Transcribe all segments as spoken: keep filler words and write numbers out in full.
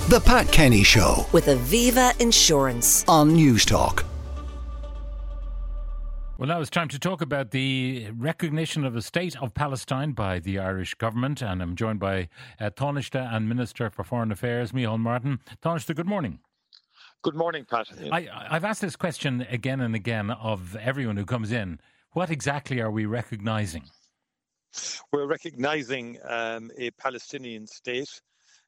The Pat Kenny Show with Aviva Insurance on Newstalk. Well, now it's time to talk about the recognition of the State of Palestine by the Irish government, and I'm joined by uh, Taoiseach and Minister for Foreign Affairs, Micheál Martin. Taoiseach, good morning. Good morning, Pat. I, I've asked this question again and again of everyone who comes in. What exactly are we recognising? We're recognising um, a Palestinian state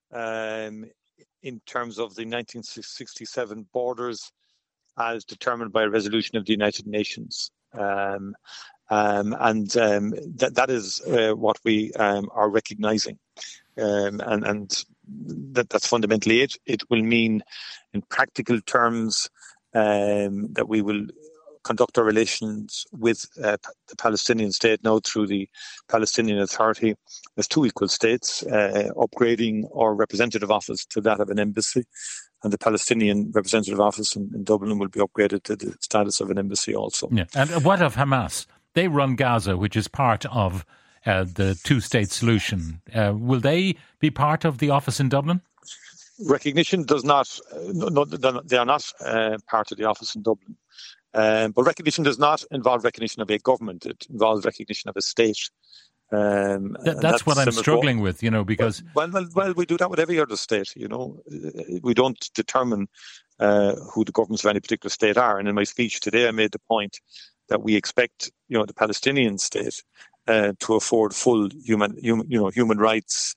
um, in terms of the nineteen sixty-seven borders as determined by a resolution of the United Nations. Um, um, and um, that, that is uh, what we um, are recognising. Um, and and that, that's fundamentally it. It will mean, in practical terms, um, that we will conduct our relations with uh, the Palestinian state now through the Palestinian Authority as two equal states, uh, upgrading our representative office to that of an embassy. And the Palestinian representative office in, in Dublin will be upgraded to the status of an embassy also. Yeah. And what of Hamas? They run Gaza, which is part of uh, the two-state solution. Uh, will they be part of the office in Dublin? Recognition does not, uh, no, they are not uh, part of the office in Dublin. Um, but recognition does not involve recognition of a government. It involves recognition of a state. Um, Th- that's, that's what I'm struggling with, you know, because... Well, well, well, we do that with every other state, you know. We don't determine uh, who the governments of any particular state are. And in my speech today, I made the point that we expect, you know, the Palestinian state uh, to afford full human, human, you know, human rights,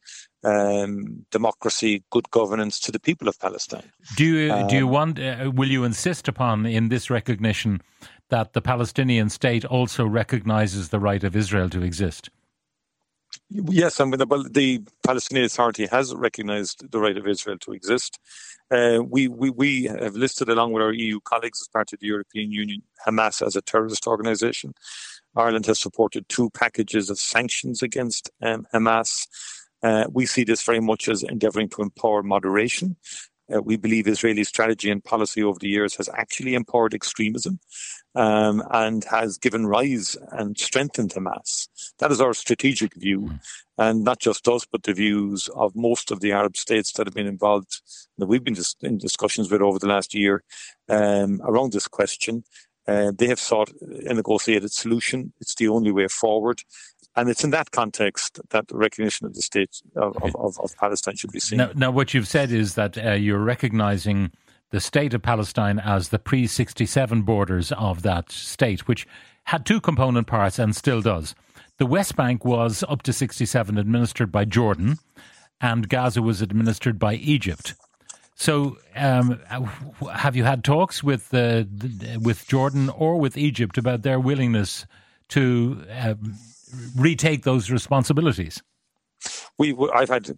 um, democracy, good governance to the people of Palestine. Do you, um, do you want, uh, will you insist upon in this recognition that the Palestinian state also recognises the right of Israel to exist? Yes, I mean, well, the Palestinian Authority has recognised the right of Israel to exist. Uh, we, we, we have listed, along with our E U colleagues as part of the European Union, Hamas as a terrorist organisation. Ireland has supported two packages of sanctions against um, Hamas. Uh, we see this very much as endeavouring to empower moderation. Uh, we believe Israeli strategy and policy over the years has actually empowered extremism um, and has given rise and strengthened Hamas. That is our strategic view, and not just us, but the views of most of the Arab states that have been involved, that we've been in discussions with over the last year um, around this question. Uh, they have sought a negotiated solution. It's the only way forward. And it's in that context that the recognition of the state of, okay. of, of Palestine should be seen. Now, now what you've said is that uh, you're recognising the state of Palestine as the pre sixty-seven borders of that state, which had two component parts and still does. The West Bank was, up to sixty-seven, administered by Jordan, and Gaza was administered by Egypt. So um, have you had talks with uh, with Jordan or with Egypt about their willingness to uh, retake those responsibilities? We, I've had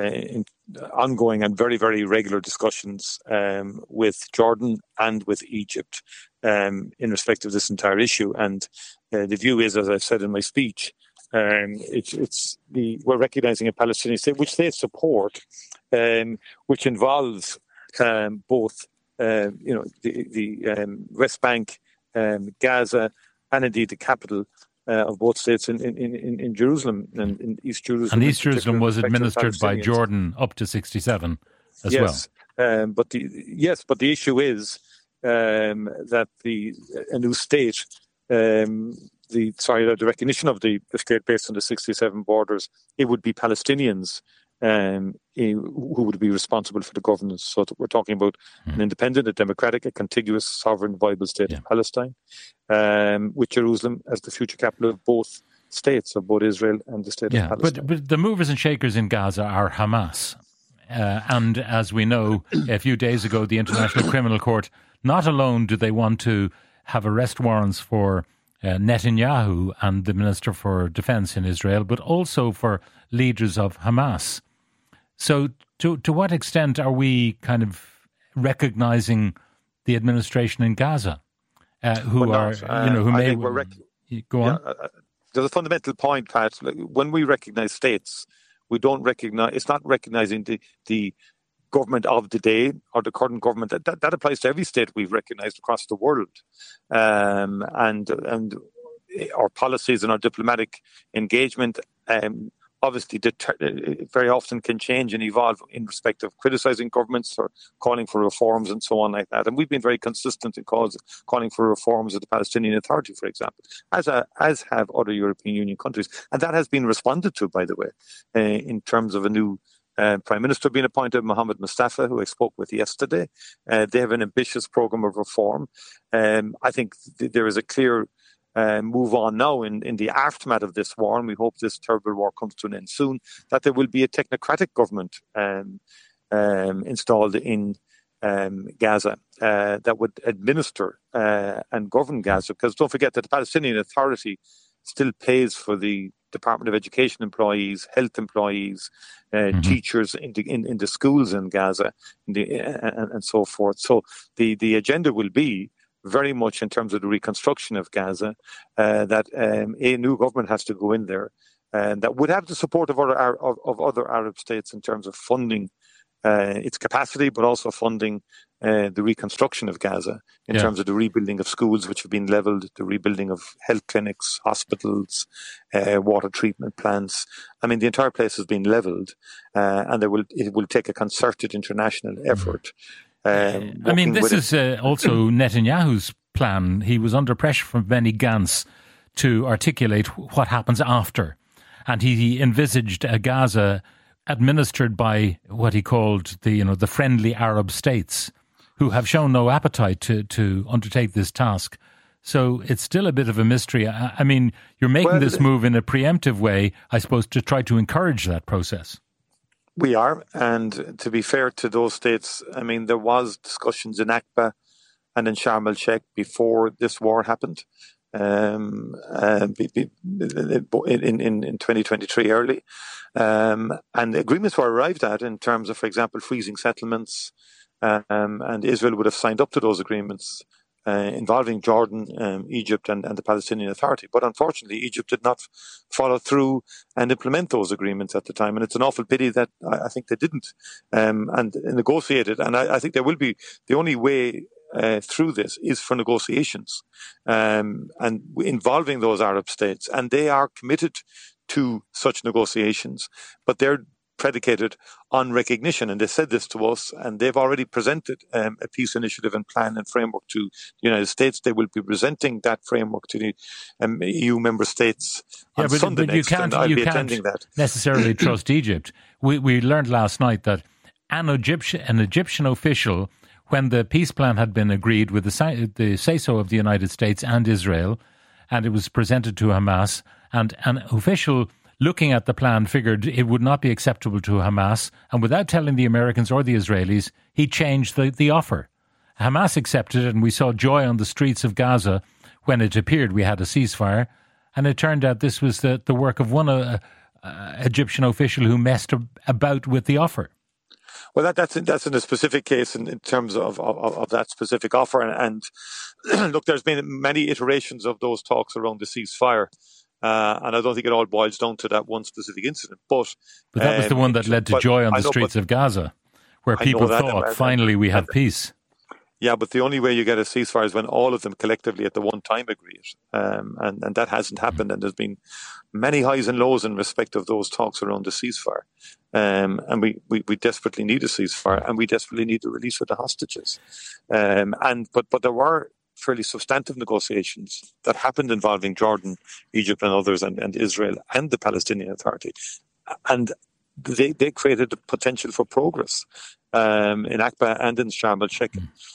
uh, ongoing and very, very regular discussions um, with Jordan and with Egypt um, in respect of this entire issue. And uh, the view is, as I said in my speech, um, it's, it's the, we're recognising a Palestinian state, which they support, um, which involves um, both, uh, you know, the, the um, West Bank, um, Gaza, and indeed the capital Uh, of both states in, in, in, in Jerusalem and in East Jerusalem. And East Jerusalem was administered by Jordan up to sixty-seven as yes, well. Um, but the, yes, but the issue is um, that the a new state, um, the sorry, the recognition of the, the state based on the sixty-seven borders, it would be Palestinians um, who would be responsible for the governance. So we're talking about mm. an independent, a democratic, a contiguous, sovereign, viable state yeah. of Palestine, um, with Jerusalem as the future capital of both states, of both Israel and the state yeah, of Palestine. But, but the movers and shakers in Gaza are Hamas. Uh, and as we know, a few days ago, the International Criminal Court, not alone do they want to have arrest warrants for uh, Netanyahu and the Minister for Defense in Israel, but also for leaders of Hamas. So to to what extent are we kind of recognising the administration in Gaza, uh, who well, are, uh, you know, who I may... Rec- go on. Yeah, uh, there's a fundamental point, Pat. Like, when we recognise states, we don't recognise, it's not recognising the, the government of the day or the current government. That, that, that applies to every state we've recognised across the world. Um, and, and our policies and our diplomatic engagement um, obviously deter- very often can change and evolve in respect of criticising governments or calling for reforms and so on like that. And we've been very consistent in cause, calling for reforms of the Palestinian Authority, for example, as a, as have other European Union countries. And that has been responded to, by the way, uh, in terms of a new uh, Prime Minister being appointed, Mohammed Mustafa, who I spoke with yesterday. Uh, they have an ambitious programme of reform. Um, I think th- there is a clear Uh, move on now in, in the aftermath of this war, and we hope this terrible war comes to an end soon, that there will be a technocratic government um, um, installed in um, Gaza uh, that would administer uh, and govern Gaza. Because don't forget that the Palestinian Authority still pays for the Department of Education employees, health employees, uh, mm-hmm. teachers in the, in, in the schools in Gaza, in the, uh, and, and so forth. So the, the agenda will be very much in terms of the reconstruction of Gaza, uh, that um, a new government has to go in there, and that would have the support of other of, of other Arab states in terms of funding uh, its capacity, but also funding uh, the reconstruction of Gaza in yeah. terms of the rebuilding of schools which have been levelled, the rebuilding of health clinics, hospitals, uh, water treatment plants. I mean, the entire place has been levelled, uh, and there will it will take a concerted international effort. Mm-hmm. Um, I mean, this is uh, also Netanyahu's plan. He was under pressure from Benny Gantz to articulate what happens after. And he, he envisaged a Gaza administered by what he called the, you know, the friendly Arab states, who have shown no appetite to, to undertake this task. So it's still a bit of a mystery. I, I mean, you're making well, this move in a preemptive way, I suppose, to try to encourage that process. We are, and to be fair to those states, I mean, there was discussions in Aqaba and in Sharm el-Sheikh before this war happened, um, uh, in, in, in twenty twenty-three early, um, and agreements were arrived at in terms of, for example, freezing settlements, um, and Israel would have signed up to those agreements Uh, involving Jordan, um, Egypt and, and the Palestinian Authority. But unfortunately, Egypt did not follow through and implement those agreements at the time. And it's an awful pity that I, I think they didn't um, and negotiate it. And I, I think there will be, the only way uh, through this is for negotiations um, and involving those Arab states. And they are committed to such negotiations, but they're predicated on recognition, and they said this to us, and they've already presented um, a peace initiative and plan and framework to the United States. They will be presenting that framework to the um, E U member states on yeah, but, Sunday but next, you can't, and I'll you be can't attending that. necessarily trust Egypt. We we learned last night that an Egyptian, an Egyptian official, when the peace plan had been agreed with the, the say-so of the United States and Israel, and it was presented to Hamas, and an official looking at the plan figured it would not be acceptable to Hamas, and without telling the Americans or the Israelis, he changed the, the offer. Hamas accepted it, and we saw joy on the streets of Gaza when it appeared we had a ceasefire, and it turned out this was the, the work of one uh, uh, Egyptian official who messed about with the offer. Well, that, that's in, that's in a specific case in, in terms of, of, of that specific offer. And, and look, there's been many iterations of those talks around the ceasefire. Uh, and I don't think it all boils down to that one specific incident. But, but that was um, the one that led to joy on the know, streets of Gaza, where people thought, that, finally we have peace. Yeah, but the only way you get a ceasefire is when all of them collectively at the one time agree it. Um, and, and that hasn't happened. And there's been many highs and lows in respect of those talks around the ceasefire. Um, and we, we, we desperately need a ceasefire, and we desperately need the release of the hostages. Um, and but but there were fairly substantive negotiations that happened involving Jordan, Egypt and others, and, and Israel and the Palestinian Authority. And they, they created the potential for progress um, in Aqaba and in Sharm el-Sheikh.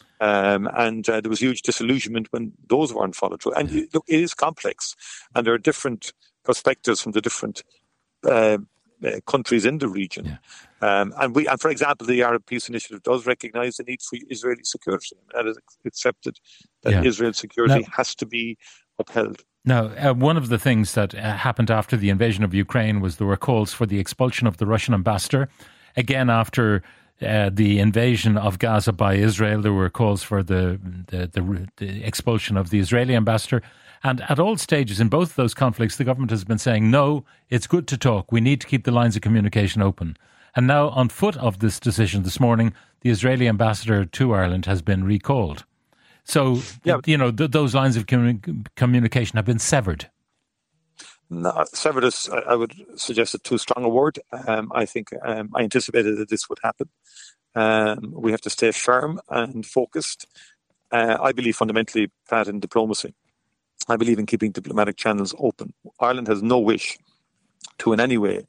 Um, and uh, there was huge disillusionment when those weren't followed through. And you, look, it is complex, and there are different perspectives from the different uh, uh, countries in the region. Yeah. Um, and we, and for example, the Arab Peace Initiative does recognise the need for Israeli security. That is accepted, that yeah. Israel's security now, has to be upheld. Now, uh, one of the things that uh, happened after the invasion of Ukraine was there were calls for the expulsion of the Russian ambassador. Again, after uh, the invasion of Gaza by Israel, there were calls for the, the, the, the expulsion of the Israeli ambassador. And at all stages in both of those conflicts, the government has been saying, no, it's good to talk. We need to keep the lines of communication open. And now, on foot of this decision this morning, the Israeli ambassador to Ireland has been recalled. So, yeah. you know, th- those lines of commun- communication have been severed. No, severed I, I would suggest a too strong a word. Um, I think um, I anticipated that this would happen. Um, we have to stay firm and focused. Uh, I believe fundamentally, Pat, in diplomacy. I believe in keeping diplomatic channels open. Ireland has no wish to in any way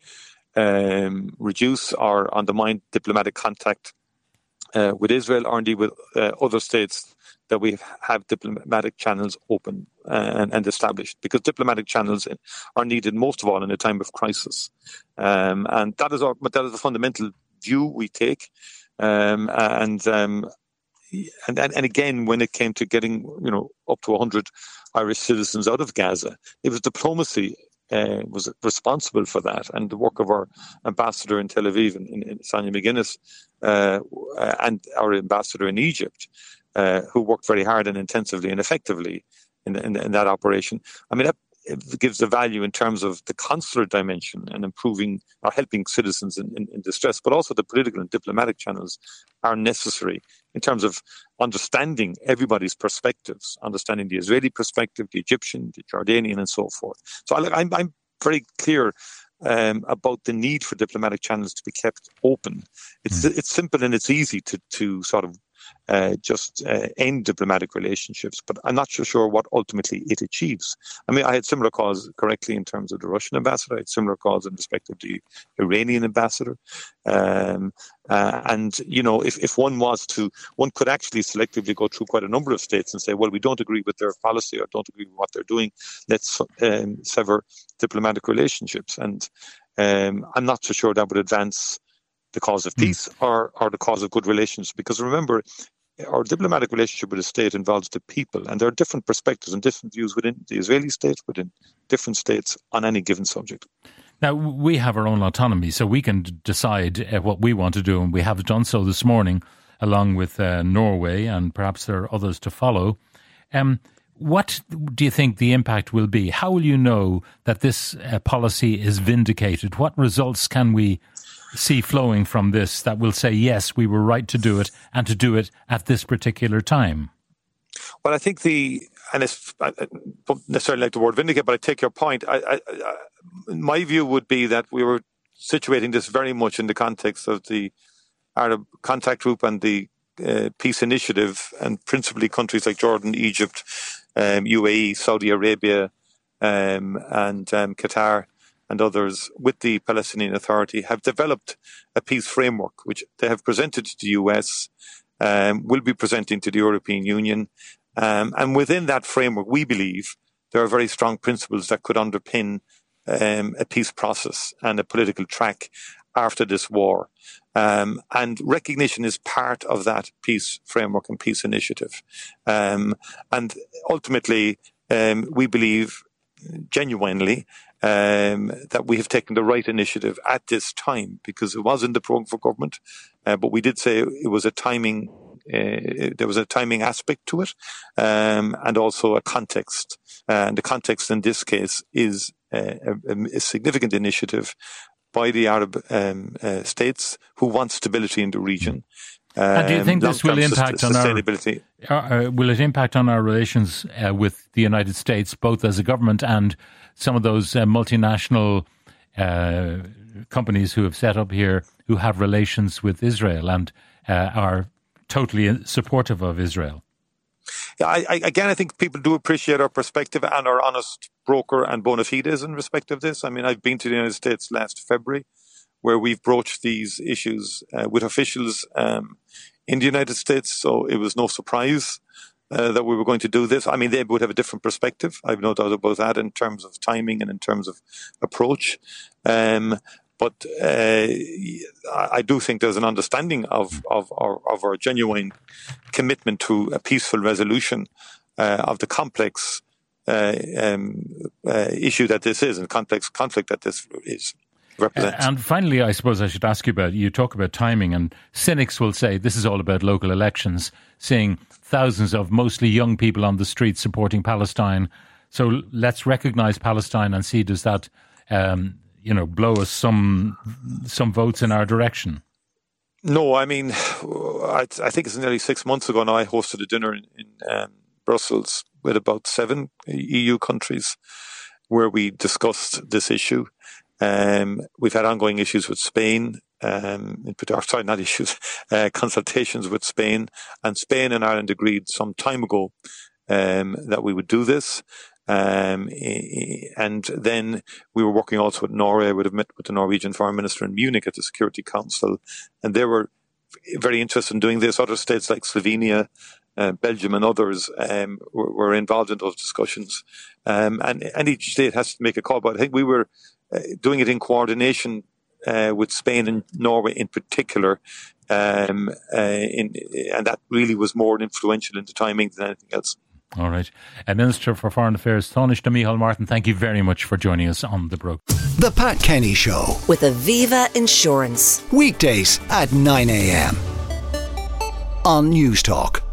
um, reduce or undermine diplomatic contact uh, with Israel or indeed with uh, other states that we have diplomatic channels open uh, and, and established, because diplomatic channels are needed most of all in a time of crisis. Um, and that is our, that is the fundamental view we take. Um, and, um, and, and and again, when it came to getting, you know, up to one hundred Irish citizens out of Gaza, it was diplomacy uh, was responsible for that, and the work of our ambassador in Tel Aviv, in, in Sonia McGuinness, uh, and our ambassador in Egypt, uh, who worked very hard and intensively and effectively in, in, in that operation. I mean, that it gives a value in terms of the consular dimension and improving or helping citizens in, in, in distress, but also the political and diplomatic channels are necessary in terms of understanding everybody's perspectives, understanding the Israeli perspective, the Egyptian, the Jordanian, and so forth. So I, I'm, I'm very clear um, about the need for diplomatic channels to be kept open. It's mm. it's simple and it's easy to to sort of Uh, just uh, end diplomatic relationships, but I'm not so sure what ultimately it achieves. I mean, I had similar calls correctly in terms of the Russian ambassador. I had similar calls in respect of the Iranian ambassador. Um, uh, and, you know, if, if one was to, one could actually selectively go through quite a number of states and say, well, we don't agree with their policy or don't agree with what they're doing. Let's um, sever diplomatic relationships. And um, I'm not so sure that would advance the cause of peace mm. or, or the cause of good relations. Because remember, our diplomatic relationship with a state involves the people, and there are different perspectives and different views within the Israeli state, within different states on any given subject. Now, we have our own autonomy, so we can decide uh, what we want to do, and we have done so this morning, along with uh, Norway, and perhaps there are others to follow. Um, what do you think the impact will be? How will you know that this uh, policy is vindicated? What results can we see flowing from this that will say, yes, we were right to do it and to do it at this particular time? Well, I think the, and it's, I don't necessarily like the word vindicate, but I take your point. I, I, I, my view would be that we were situating this very much in the context of the Arab Contact Group and the uh, Peace Initiative, and principally countries like Jordan, Egypt, um, U A E, Saudi Arabia, um, and um, Qatar, and others with the Palestinian Authority have developed a peace framework, which they have presented to the U S, um, will be presenting to the European Union. Um, and within that framework, we believe there are very strong principles that could underpin um, a peace process and a political track after this war. Um, and recognition is part of that peace framework and peace initiative. Um, and ultimately, um, we believe genuinely Um, that we have taken the right initiative at this time, because it was in the programme for government, uh, but we did say it was a timing, uh, there was a timing aspect to it, um, and also a context. Uh, and the context in this case is uh, a, a significant initiative by the Arab um, uh, states who want stability in the region. Um, and do you think this will impact on our, uh, will it impact on our relations uh, with the United States, both as a government and some of those uh, multinational uh, companies who have set up here, who have relations with Israel and uh, are totally supportive of Israel? Yeah, I, I, again, I think people do appreciate our perspective and our honest broker and bona fides in respect of this. I mean, I've been to the United States last February, where we've broached these issues uh, with officials um, in the United States. So it was no surprise uh, that we were going to do this. I mean, they would have a different perspective. I've no doubt about that in terms of timing and in terms of approach. Um, but uh, I do think there's an understanding of, of, our, of our genuine commitment to a peaceful resolution uh, of the complex uh, um, uh, issue that this is and complex conflict that this is. Uh, and finally, I suppose I should ask you about, you talk about timing, and cynics will say this is all about local elections, seeing thousands of mostly young people on the streets supporting Palestine. So let's recognise Palestine and see, does that, um, you know, blow us some some votes in our direction? No, I mean, I, I think it's nearly six months ago now I hosted a dinner in, in um, Brussels with about seven E U countries. where we discussed this issue. Um, we've had ongoing issues with Spain, um, in particular, sorry, not issues, uh, consultations with Spain, and Spain and Ireland agreed some time ago um, that we would do this. Um, and then we were working also with Norway. I would have met with the Norwegian Foreign Minister in Munich at the Security Council, and they were very interested in doing this. Other states like Slovenia, uh, Belgium and others um, were, were involved in those discussions. Um, and, and each state has to make a call, but I think we were uh, doing it in coordination uh, with Spain and Norway in particular. Um, uh, in, and that really was more influential in the timing than anything else. All right. Uh, Minister for Foreign Affairs, Tánaiste Micheál Martin, thank you very much for joining us on the programme. The Pat Kenny Show. With Aviva Insurance. Weekdays at nine a.m. on News Talk.